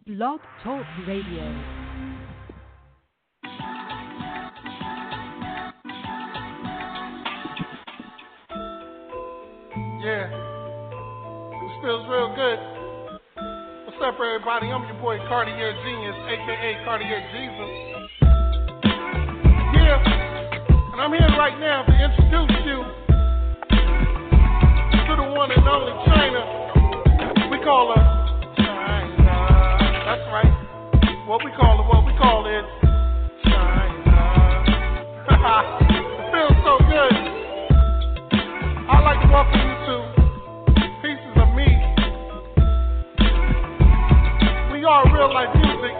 Blog Talk Radio. Yeah, this feels real good. What's up, everybody? I'm your boy Cartier Genius, aka Cartier Jesus. Yeah, and I'm here right now to introduce you to the one and only China. We call her China. That's right. What we call it China. It feels so good. I'd like to welcome you to Pieces of Me. We are real life music.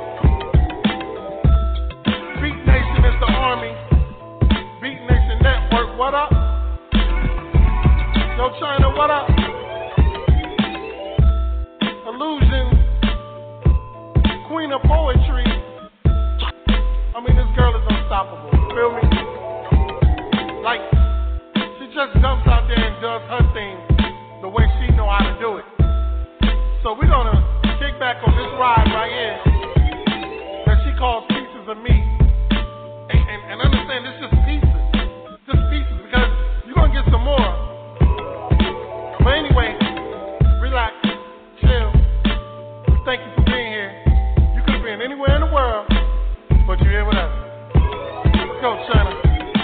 Beat Nation is the army. Beat Nation Network, what up? Yo, China, what up? Illusion, Queen of Poetry. I mean, this girl is unstoppable. You feel me? Like, she just jumps out there and does her thing the way she know how to do it. So we're gonna kick back on this ride right here that she calls Pieces of Me. And understand, it's just pieces, because you're gonna get some more. But anyway, relax, chill. We thank you for being here. You could have been anywhere in the world, but you're here with us. Let's go, China.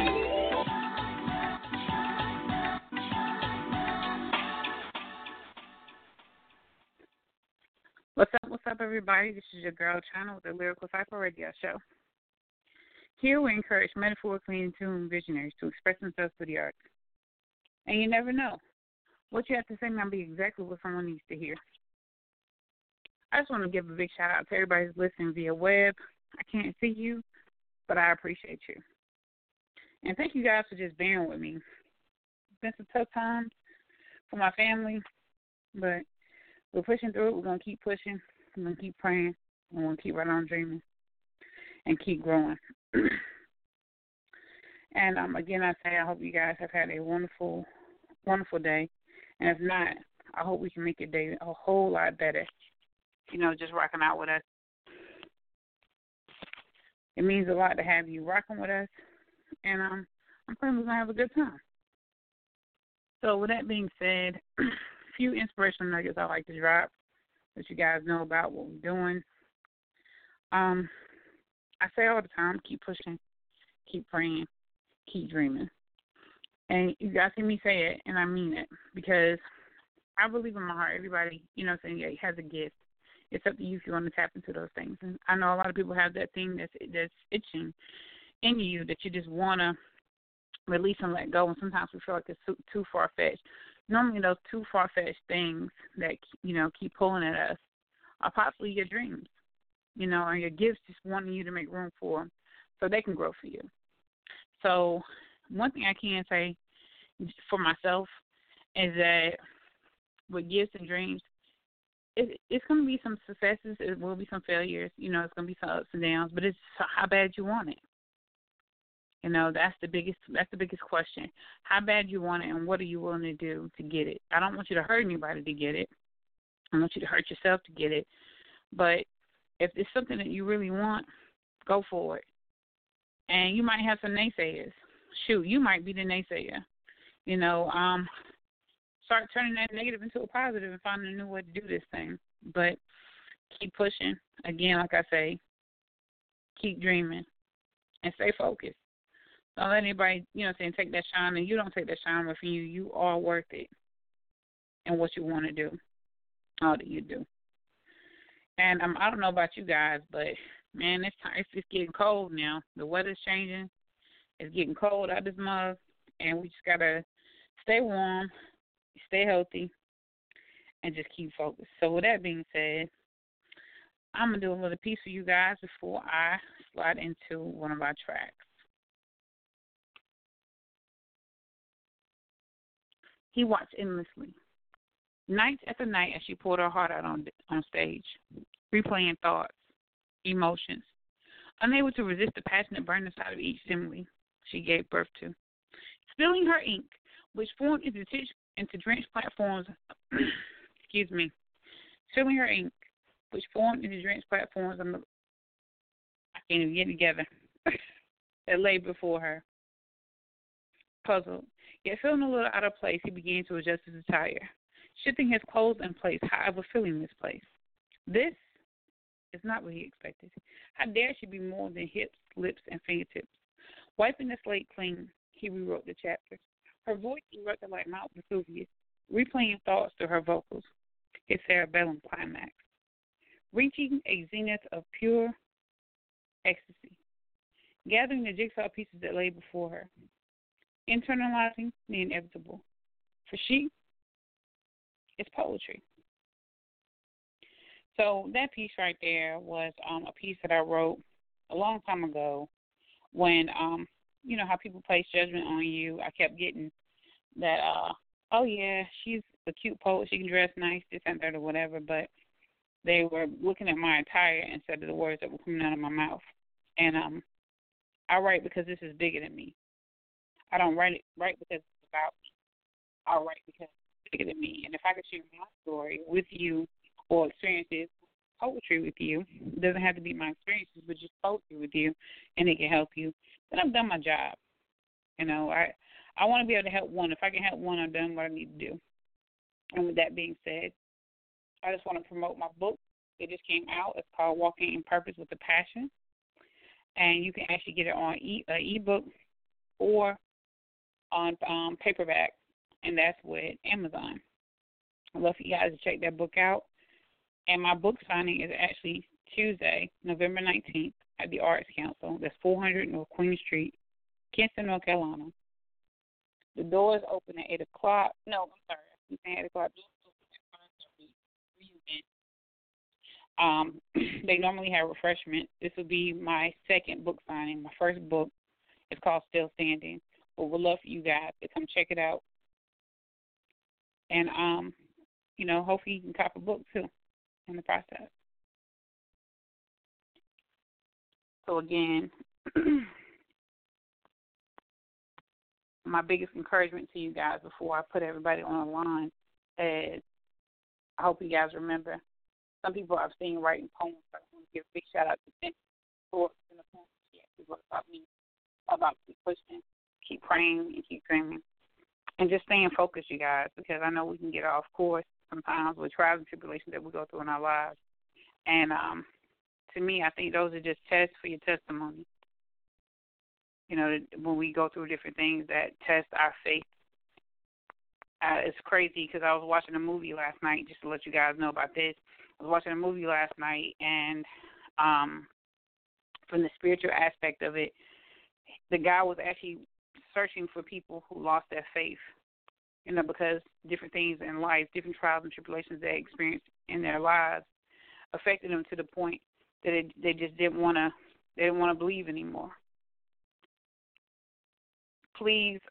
What's up, everybody? This is your girl, China, with the Lyrical Cypher Radio Show. Here we encourage metaphorically in tune visionaries to express themselves through the arts. And you never know. What you have to say might be exactly what someone needs to hear. I just want to give a big shout out to everybody who's listening via web. I can't see you, but I appreciate you. And thank you guys for just bearing with me. It's been some tough times for my family, but we're pushing through it. We're going to keep pushing. We're going to keep praying. We're going to keep right on dreaming and keep growing. And again, I say I hope you guys have had a wonderful, wonderful day. And if not, I hope we can make your day a whole lot better, just rocking out with us. It means a lot to have you rocking with us. And I'm praying we're going to have a good time. So with that being said, few inspirational nuggets I like to drop that you guys know about what we're doing. I say all the time, keep pushing, keep praying, keep dreaming. And you guys hear me say it, and I mean it, because I believe in my heart everybody, has a gift. It's up to you if you want to tap into those things. And I know a lot of people have that thing that's itching in you that you just want to release and let go, and sometimes we feel like it's too far-fetched. Normally those too far-fetched things that, keep pulling at us are possibly your dreams, and your gifts just wanting you to make room for them so they can grow for you. So one thing I can say for myself is that with gifts and dreams, it's going to be some successes. It will be some failures. It's going to be some ups and downs, but it's how bad you want it. That's the biggest question. How bad you want it, and what are you willing to do to get it? I don't want you to hurt anybody to get it. I don't want you to hurt yourself to get it. But if it's something that you really want, go for it. And you might have some naysayers. Shoot, you might be the naysayer. Start turning that negative into a positive and finding a new way to do this thing. But keep pushing. Again, like I say, keep dreaming and stay focused. Don't let anybody, take that shine, and you don't take that shine away from you. You are worth it and what you want to do, all that you do. And I don't know about you guys, but, man, it's just getting cold now. The weather's changing. It's getting cold out this month, and we just got to stay warm, stay healthy, and just keep focused. So with that being said, I'm going to do a little piece for you guys before I slide into one of our tracks. He watched endlessly, night after night, as she poured her heart out on stage, replaying thoughts, emotions, unable to resist the passionate burn inside of each simile she gave birth to. Spilling her ink, which formed into drenched platforms, filling her ink, which formed in the drenched platforms on the, I can't even get together, that lay before her. Puzzled, yet feeling a little out of place, he began to adjust his attire, shifting his clothes in place, however feeling misplaced. This is not what he expected. How dare she be more than hips, lips, and fingertips? Wiping the slate clean, he rewrote the chapters. Her voice erupted like Mount Vesuvius, replaying thoughts through her vocals, his cerebellum climax, reaching a zenith of pure ecstasy, gathering the jigsaw pieces that lay before her, internalizing the inevitable. For she is poetry. So that piece right there was a piece that I wrote a long time ago when, you know, how people place judgment on you. I kept getting that, oh, yeah, she's a cute poet. She can dress nice, this and that or whatever. But they were looking at my attire instead of the words that were coming out of my mouth. And I write because this is bigger than me. I don't write because it's about me. I write because it's bigger than me. And if I could share my story with you or experiences, poetry with you, it doesn't have to be my experiences, but just poetry with you, and it can help you, then I've done my job. You know, I want to be able to help one. If I can help one, I've done what I need to do. And with that being said, I just want to promote my book. It just came out. It's called Walking in Purpose with a Passion. And you can actually get it on ebook or on paperback, and that's with Amazon. I'd love for you guys to check that book out. And my book signing is actually Tuesday, November 19th at the Arts Council. That's 400 North Queen Street, Kinston, North Carolina. The doors open at 8 o'clock. No, I'm sorry. I'm saying 8 o'clock. They normally have refreshment. This will be my second book signing. My first book is called Still Standing. But we'd love for you guys to come check it out. And, you know, hopefully you can cop a book, too, in the process. So, again, my biggest encouragement to you guys before I put everybody on the line is I hope you guys remember some people I've seen writing poems. I want to give a big shout out to them for the poems she actually wrote about me, about keep pushing, keep praying, and keep dreaming. And just staying focused, you guys, because I know we can get off course sometimes with trials and tribulations that we go through in our lives. And to me, I think those are just tests for your testimony. You know, when we go through different things that test our faith. It's crazy because I was watching a movie last night, just to let you guys know about this. I was watching a movie last night, and from the spiritual aspect of it, the guy was actually searching for people who lost their faith, you know, because different things in life, different trials and tribulations they experienced in their lives affected them to the point that they just didn't want to believe anymore. Please,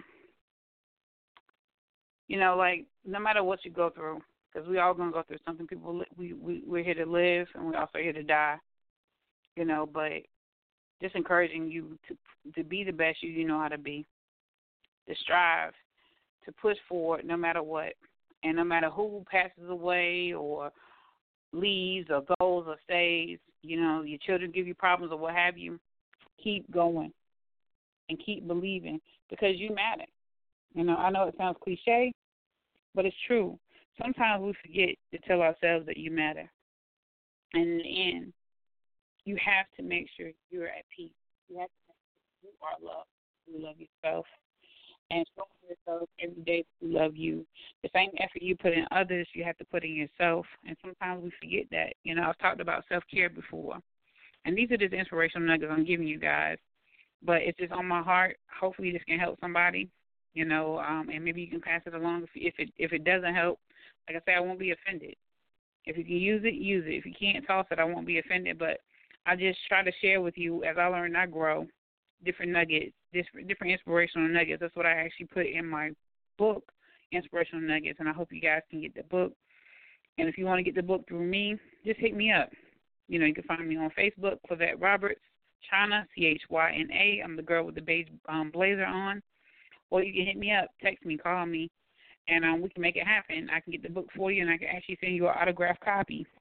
you know, like, no matter what you go through, because we all going to go through something. People, we're here to live, and we're also here to die, you know, but just encouraging you to be the best you know how to be, to strive, to push forward no matter what, and no matter who passes away or leaves or goes or stays, you know, your children give you problems or what have you, keep going and keep believing because you matter. You know, I know it sounds cliche, but it's true. Sometimes we forget to tell ourselves that you matter. And in the end, you have to make sure you're at peace. You have to make sure you are loved. You love yourself. And show yourself every day that you love you. The same effort you put in others, you have to put in yourself. And sometimes we forget that. You know, I've talked about self-care before. And these are just inspirational nuggets I'm giving you guys. But it's just on my heart. Hopefully this can help somebody, you know, and maybe you can pass it along. If it doesn't help, like I say, I won't be offended. If you can use it, use it. If you can't toss it, I won't be offended. But I just try to share with you as I learn and I grow different nuggets, different inspirational nuggets. That's what I actually put in my book, Inspirational Nuggets, and I hope you guys can get the book. And if you want to get the book through me, just hit me up. You know, you can find me on Facebook, Clavette Roberts, Chyna, Chyna. I'm the girl with the beige blazer on. Or you can hit me up, text me, call me, and we can make it happen. I can get the book for you, and I can actually send you an autographed copy.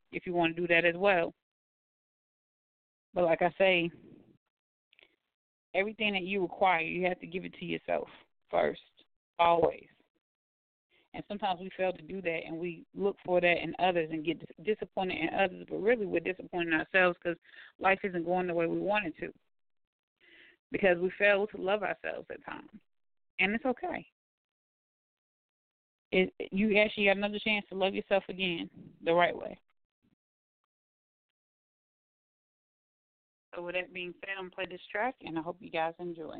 if you want to do that as well. But like I say, everything that you require, you have to give it to yourself first, always. And sometimes we fail to do that, and we look for that in others and get disappointed in others, but really we're disappointed in ourselves because life isn't going the way we want it to, because we fail to love ourselves at times. And it's okay. You actually got another chance to love yourself again the right way. So with that being said, I'm going to play this track, and I hope you guys enjoy.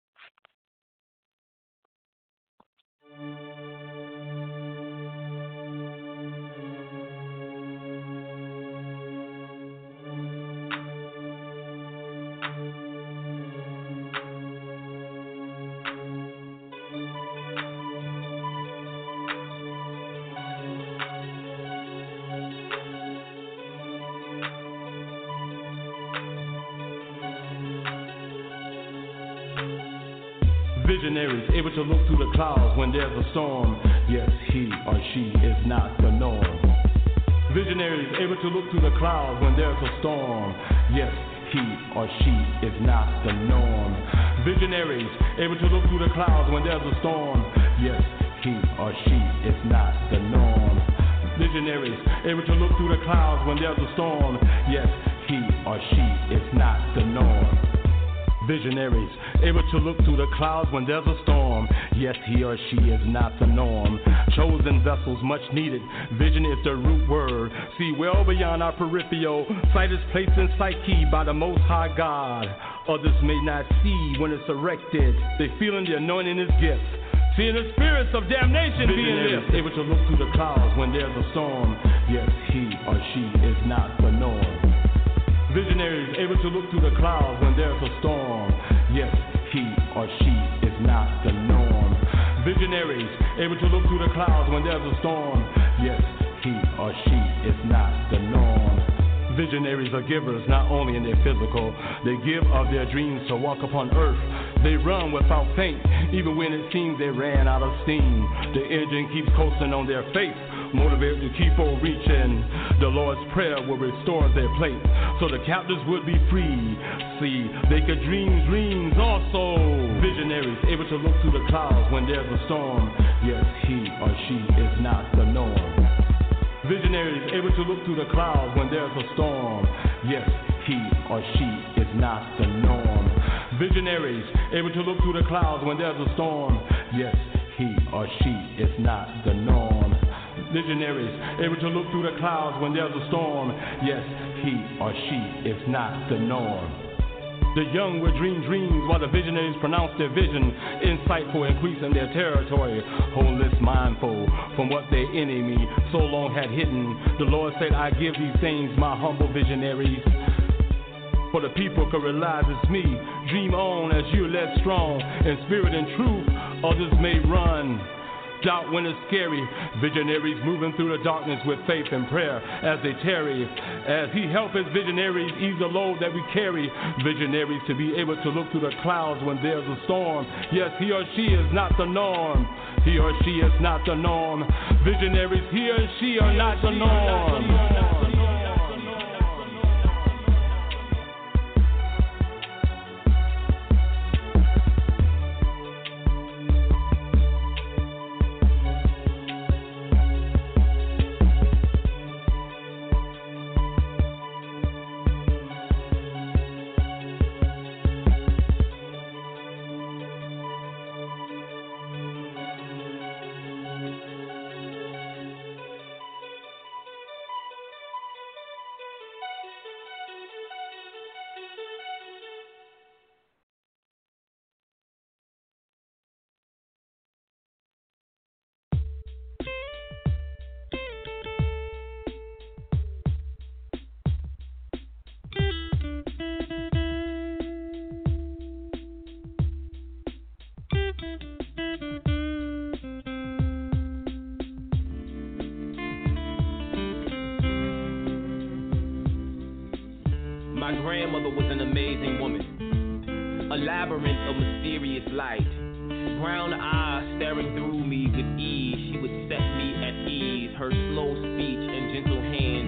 Visionaries able to look through the clouds when there's a storm. Yes, he or she is not the norm. Visionaries able to look through the clouds when there's a storm. Yes, he or she is not the norm. Visionaries able to look through the clouds when there's a storm. Yes, he or she is not the norm. Visionaries able to look through the clouds when there's a storm. Yes, he or she is not the norm. Visionaries able to look through the clouds when there's a storm. Yes, he or she is not the norm. Chosen vessels, much needed. Vision is the root word. See well beyond our peripheral. Sight is placed in psyche by the Most High God. Others may not see when it's erected. They feeling the anointing is gift. Seeing the spirits of damnation being lifted. Able to look through the clouds when there's a storm. Yes, he or she is not the norm. Visionaries able to look through the clouds when there's a storm. Yes, he or she is not the norm. Visionaries able to look through the clouds when there's a storm. Yes, he or she is not the norm. Visionaries are givers not only in their physical. They give of their dreams to walk upon earth. They run without faint, even when it seems they ran out of steam. The engine keeps coasting on their faith, motivated to keep on reaching. The Lord's prayer will restore their plate, so the captives would be free. See, they could dream dreams also. Visionaries able to look through the clouds when there's a storm. Yes, he or she is not the norm. Visionaries able to look through the clouds when there's a storm. Yes, he or she is not the norm. Visionaries able to look through the clouds when there's a storm. Yes, he or she is not the norm. Visionaries able to look through the clouds when there's a storm. Yes, he or she is not the norm. The young will dream dreams while the visionaries pronounce their vision, insightful, increasing their territory, wholeness mindful from what their enemy so long had hidden. The Lord said, I give these things, my humble visionaries, for the people can realize it's me. Dream on as you're led strong in spirit and truth. Others may run, doubt when it's scary. Visionaries moving through the darkness with faith and prayer as they tarry. As he helps his visionaries ease the load that we carry. Visionaries to be able to look through the clouds when there's a storm. Yes, he or she is not the norm. He or she is not the norm. Visionaries, he or she are not the norm. My grandmother was an amazing woman, a labyrinth of mysterious light. Brown eyes staring through me with ease, she would set me at ease. Her slow speech and gentle hands in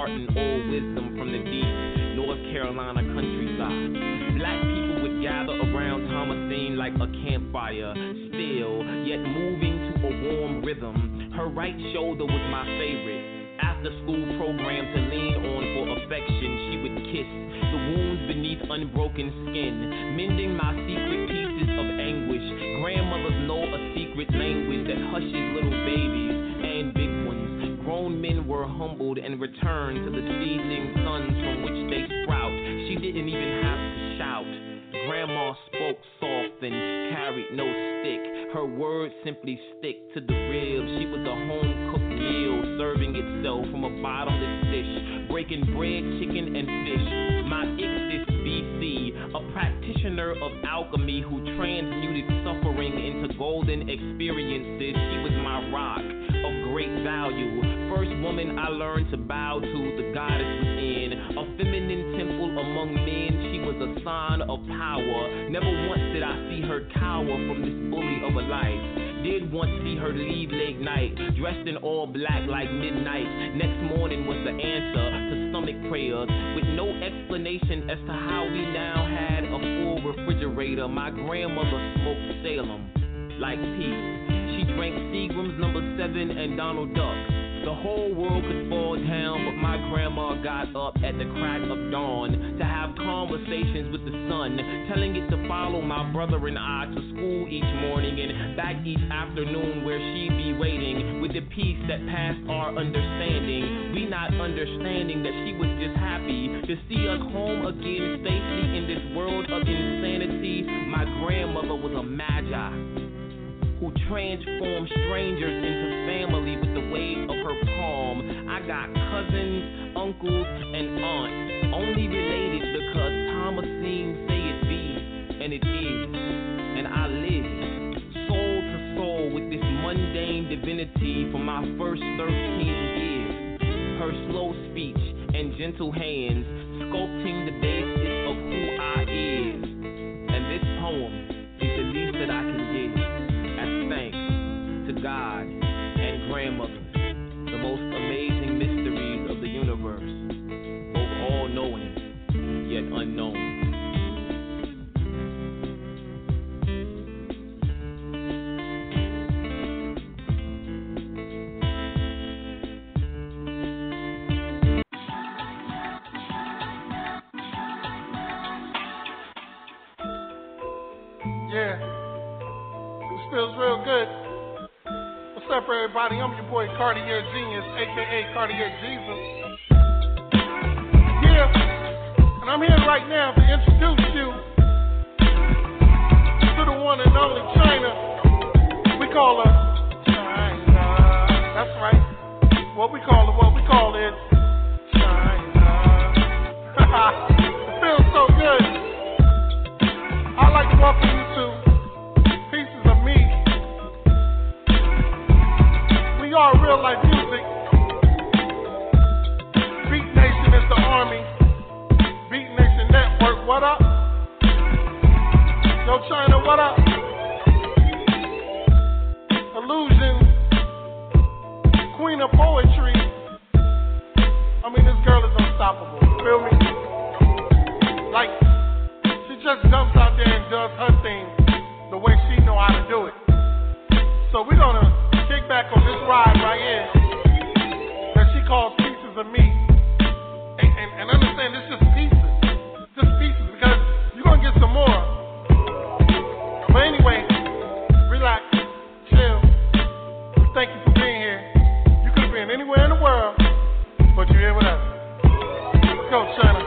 imparting old wisdom from the deep North Carolina countryside. Black people would gather around Thomasine like a campfire, still, yet moving to a warm rhythm. Her right shoulder was my favorite. After school program to lean on for affection, she would kiss the wounds beneath unbroken skin, mending my secret pieces of anguish. Grandmothers know a secret language that hushes little babies and big ones. Grown men were humbled and returned to the seedling sons from which they sprout. She didn't even have to shout. Grandma spoke soft and carried no stick. Her words simply stick to the ribs. She was a home-cooked meal, serving itself from a bottomless dish, breaking bread, chicken, and fish. My Ixis BC, a practitioner of alchemy who transmuted suffering into golden experiences. She was my rock of great value. First woman I learned to bow to, the goddess within. A feminine temple among men, she was a sign of power. Never once did I see her cower from this bully of a life. Did once see her leave late night, dressed in all black like midnight. Next morning was the answer to stomach prayers, with no explanation as to how we now had a full refrigerator. My grandmother smoked Salem like peace. She drank Seagram's number 7 and Donald Duck. The whole world could fall down, but my grandma got up at the crack of dawn to have conversations with the sun, telling it to follow my brother and I to school each morning and back each afternoon, where she'd be waiting with the peace that passed our understanding. We not understanding that she was just happy to see us home again safely in this world of insanity. My grandmother was a magi who transformed strangers into family with the wave of her palm. I got cousins, uncles, and aunts, only related because Thomasine say it be, and it is. And I live soul to soul with this mundane divinity for my first 13 years. Her slow speech and gentle hands sculpting the basis of who I is. And this poem is the least that I can give. Thanks to God and grandmother, the most amazing mysteries of the universe, both all-knowing yet unknown. Feels real good. What's up, everybody? I'm your boy Cartier Genius, aka Cartier Jesus. Yeah, and I'm here right now to introduce you to the one and only China. We call her China. That's right. What we call it China. It feels so good. I'd like to welcome you to We are real life music. Beat Nation is the army. Beat Nation Network, what up? Yo, China, what up? Illusion, Queen of Poetry. I mean, this girl is unstoppable. Feel me? Like, she just jumps out there and does her thing the way she know how to do it. So we're gonna kick back on this ride right here that she calls Pieces of Me. And understand, it's just pieces, because you're gonna get some more. But anyway, relax, chill. Thank you for being here. You could have been anywhere in the world, but you're here with us. Let's go, China.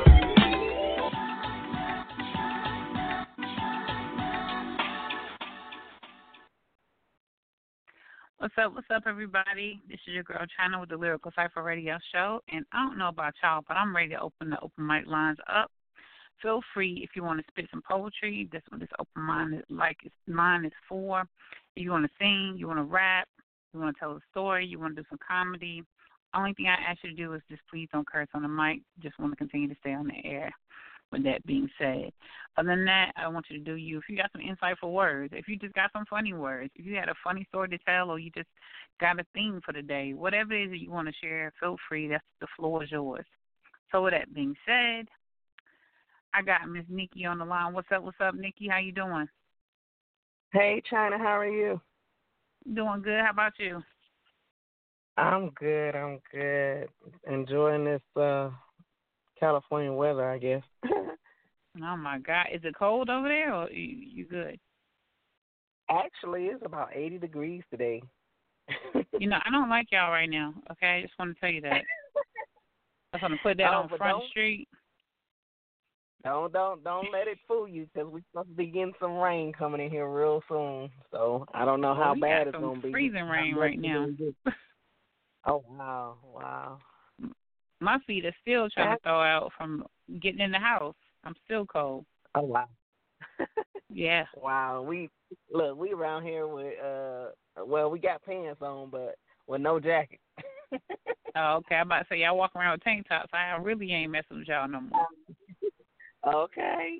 What's up, everybody? This is your girl China with the Lyrical Cypher Radio Show, and I don't know about y'all, but I'm ready to open the open mic lines up. Feel free if you want to spit some poetry. That's what this open mic is like. Mine is for. If you want to sing, you want to rap, you want to tell a story, you want to do some comedy. Only thing I ask you to do is just please don't curse on the mic. Just want to continue to stay on the air. With that being said, other than that, I want you to do you. If you got some insightful words, if you just got some funny words, if you had a funny story to tell, or you just got a theme for the day, whatever it is that you want to share, feel free. The floor is yours. So with that being said, I got Miss Nikki on the line. What's up, Nikki? How you doing? Hey, China, how are you? Doing good. How about you? I'm good. Enjoying this California weather, I guess. Oh, my God. Is it cold over there, or you good? Actually, it's about 80 degrees today. I don't like y'all right now, okay? I just want to tell you that. I just want to put that on Front Street. Don't let it fool you, because we're supposed to be getting some rain coming in here real soon. So I don't know how bad it's going to be. Freezing rain right now. Oh, wow. My feet are still trying to thaw out from getting in the house. I'm still cold. Oh, wow. Yeah. Wow. We around here with, we got pants on, but with no jacket. Oh, okay. I'm about to say, y'all walk around with tank tops. I really ain't messing with y'all no more. Okay.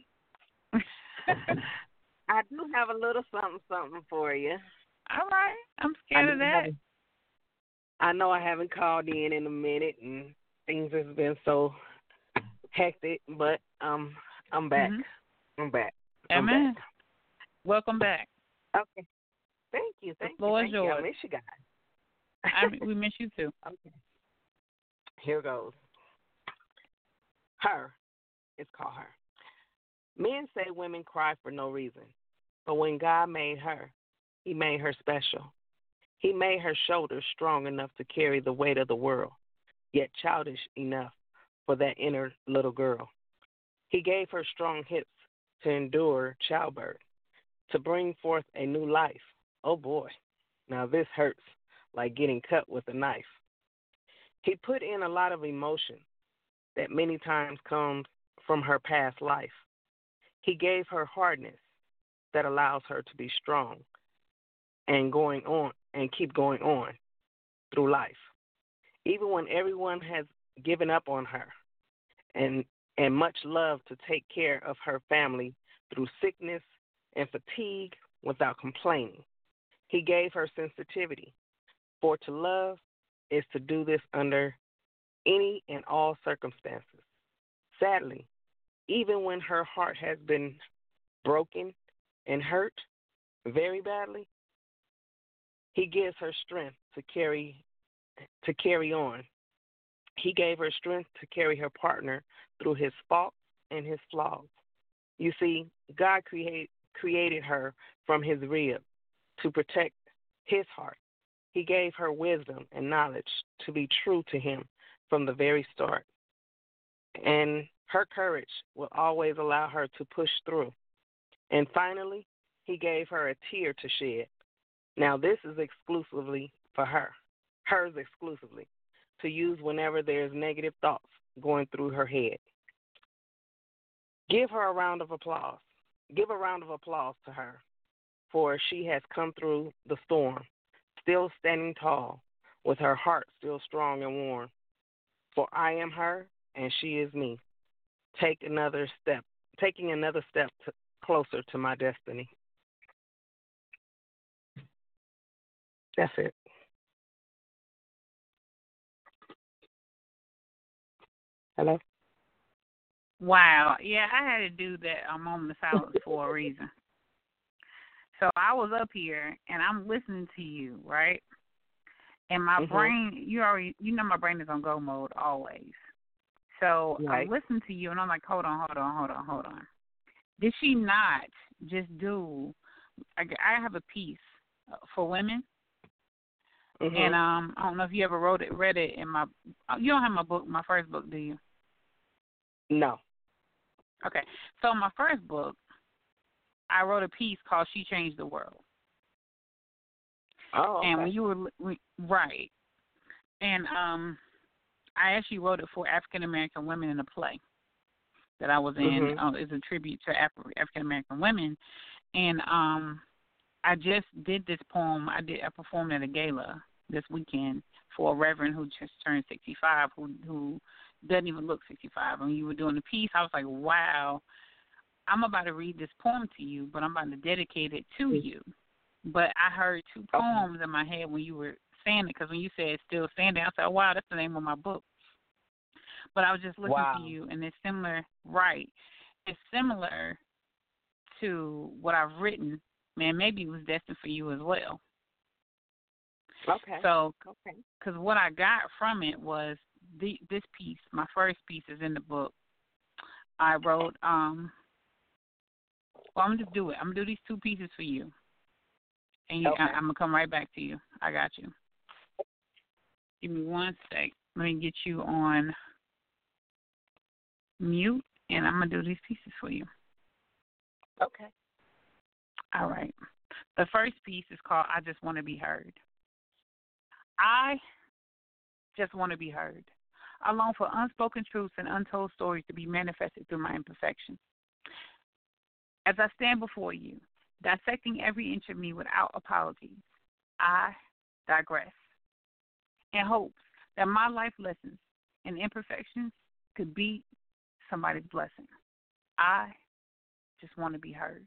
I do have a little something for you. All right. I'm scared of that. I know I haven't called in a minute, and things have been so hectic, but I'm back. Mm-hmm. I'm back. Amen. Welcome back. Okay. Thank you. The floor is yours. I miss you guys. We miss you too. Okay. Here goes. Her. It's called Her. Men say women cry for no reason, but when God made her, he made her special. He made her shoulders strong enough to carry the weight of the world, yet childish enough for that inner little girl. He gave her strong hips to endure childbirth, to bring forth a new life. Oh boy, now this hurts like getting cut with a knife. He put in a lot of emotion that many times comes from her past life. He gave her hardness that allows her to be strong and keep going on through life. Even when everyone has given up on her, and much love to take care of her family through sickness and fatigue without complaining. He gave her sensitivity, for to love is to do this under any and all circumstances. Sadly, even when her heart has been broken and hurt very badly, he gives her strength to carry on. He gave her strength to carry her partner through his faults and his flaws. You see, God created her from his rib to protect his heart. He gave her wisdom and knowledge to be true to him from the very start. And her courage will always allow her to push through. And finally, he gave her a tear to shed. Now, this is exclusively for her, hers exclusively, to use whenever there's negative thoughts going through her head. Give her a round of applause. Give a round of applause to her, for she has come through the storm, still standing tall, with her heart still strong and warm. For I am her, and she is me, taking another step closer to my destiny. That's it. Hello? Wow. Yeah, I had to do that a moment of silence for a reason. So I was up here, and I'm listening to you, right? And my brain, you know my brain is on go mode always. So right. I listened to you, and I'm like, hold on. Did she not just do, I have a piece for women, and I don't know if you ever read it in my, you don't have my first book, do you? No. Okay. So in my first book, I wrote a piece called She Changed the World. Oh, okay. And when you were, right. And I actually wrote it for African-American women in a play that I was in. It's a tribute to African-American women. And I just did this poem. I performed at a gala this weekend for a reverend who just turned 65, who doesn't even look 65. When you were doing the piece, I was like, wow, I'm about to read this poem to you, but I'm about to dedicate it to you. But I heard two poems in my head when you were saying it, because when you said Still Standing, I said, oh, wow, that's the name of my book. But I was just listening to you, and it's similar, right? It's similar to what I've written. Man, maybe it was destined for you as well. Okay. So, because what I got from it was this piece, my first piece is in the book. I wrote, I'm going to just do it. I'm going to do these two pieces for you. And I'm going to come right back to you. I got you. Give me one sec. Let me get you on mute, and I'm going to do these pieces for you. Okay. All right. The first piece is called I Just Want to Be Heard. I just want to be heard. I long for unspoken truths and untold stories to be manifested through my imperfections. As I stand before you, dissecting every inch of me without apologies, I digress in hopes that my life lessons and imperfections could be somebody's blessing. I just want to be heard.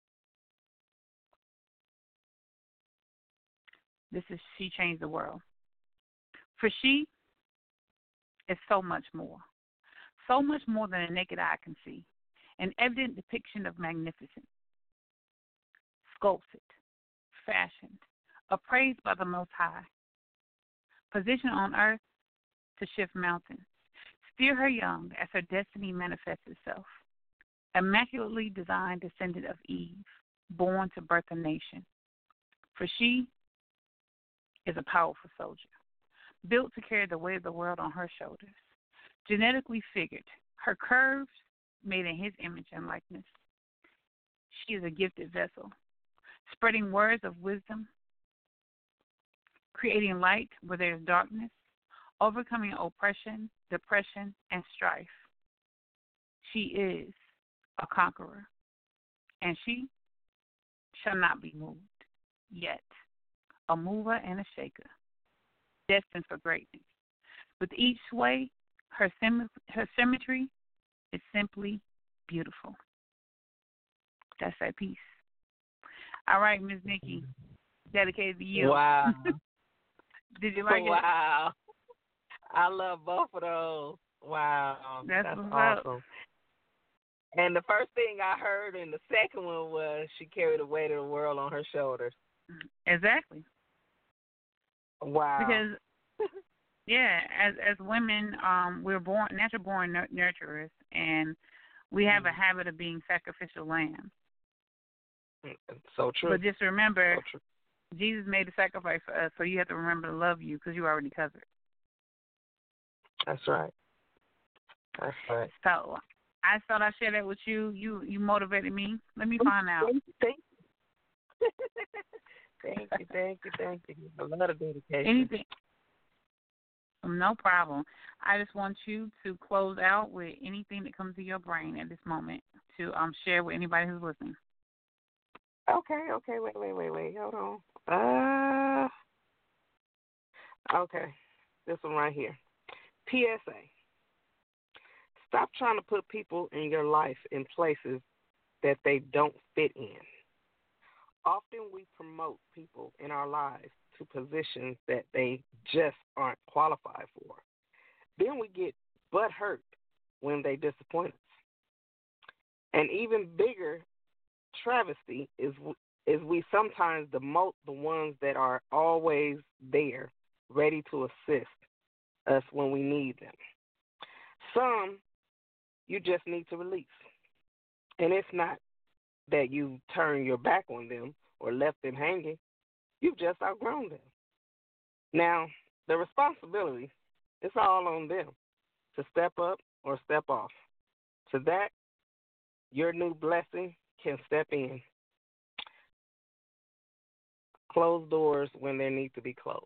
This is She Changed the World. For she is so much more than a naked eye can see, an evident depiction of magnificence, sculpted, fashioned, appraised by the Most High, positioned on earth to shift mountains, steer her young as her destiny manifests itself, immaculately designed descendant of Eve, born to birth a nation. For she is a powerful soldier, built to carry the weight of the world on her shoulders, genetically figured, her curves made in his image and likeness. She is a gifted vessel, spreading words of wisdom, creating light where there is darkness, overcoming oppression, depression, and strife. She is a conqueror, and she shall not be moved, yet a mover and a shaker, destined for greatness. With each sway, her symmetry is simply beautiful. That's that piece. All right, Ms. Nikki, dedicated to you. Wow. Did you like it? Wow. I love both of those. Wow. That's awesome. And the first thing I heard in the second one was she carried the weight of the world on her shoulders. Exactly. Wow. Because, yeah, as women, we're natural born nurturers, and we have a habit of being sacrificial lambs. So true. But just remember, so true. Jesus made a sacrifice for us, so you have to remember to love you because you already covered. That's right. That's right. So I thought I'd share that with you. You motivated me. Let me find out. Thank you. Thank you. A lot of dedication. Anything. No problem. I just want you to close out with anything that comes to your brain at this moment to share with anybody who's listening. Okay. Wait. Hold on. Okay. This one right here. PSA. Stop trying to put people in your life in places that they don't fit in. Often we promote people in our lives to positions that they just aren't qualified for. Then we get butthurt when they disappoint us. An even bigger travesty is we sometimes demote the ones that are always there, ready to assist us when we need them. Some you just need to release. And it's not that you turn your back on them or left them hanging. You've just outgrown them. Now, the responsibility, it's all on them to step up or step off. To that, your new blessing can step in. Close doors when they need to be closed.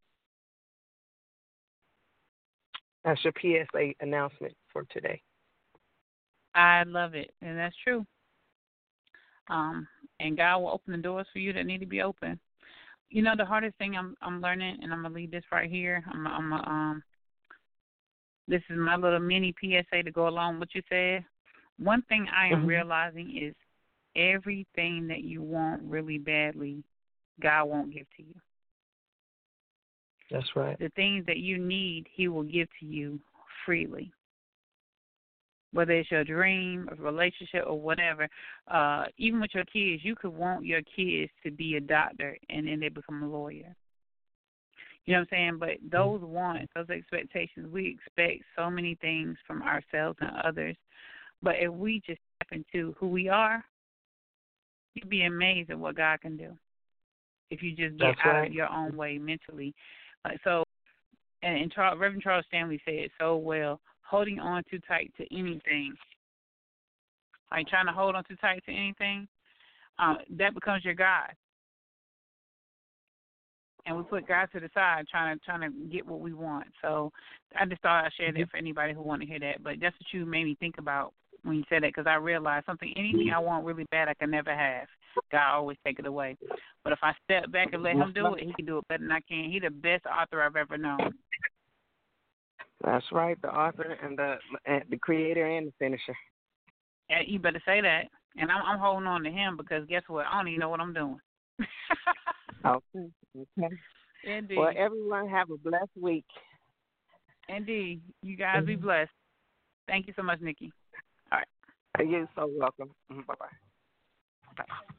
That's your PSA announcement for today. I love it, and that's true. And God will open the doors for you that need to be open. You know, the hardest thing I'm learning, and I'm gonna leave this right here. this is my little mini PSA to go along with what you said. One thing I am realizing is everything that you want really badly, God won't give to you. That's right. The things that you need, He will give to you freely. Whether it's your dream, a relationship, or whatever. Even with your kids, you could want your kids to be a doctor and then they become a lawyer. You know what I'm saying? But those wants, those expectations, we expect so many things from ourselves and others. But if we just step into who we are, you'd be amazed at what God can do if you just get out of your own way mentally. And Reverend Charles Stanley said it so well, holding on too tight to anything, like trying to hold on too tight to anything, that becomes your God. And we put God to the side trying to get what we want. So I just thought I'd share that for anybody who want to hear that. But that's what you made me think about when you said that, because I realized anything I want really bad I can never have. God always take it away. But if I step back and let Him do it, He can do it better than I can. He's the best author I've ever known. That's right, the author and the creator and the finisher. And you better say that. And I'm holding on to Him because guess what? I don't even know what I'm doing. Okay. Indeed. Well, everyone have a blessed week. Indeed. You guys be blessed. Thank you so much, Nikki. All right. You're so welcome. Bye-bye. Bye.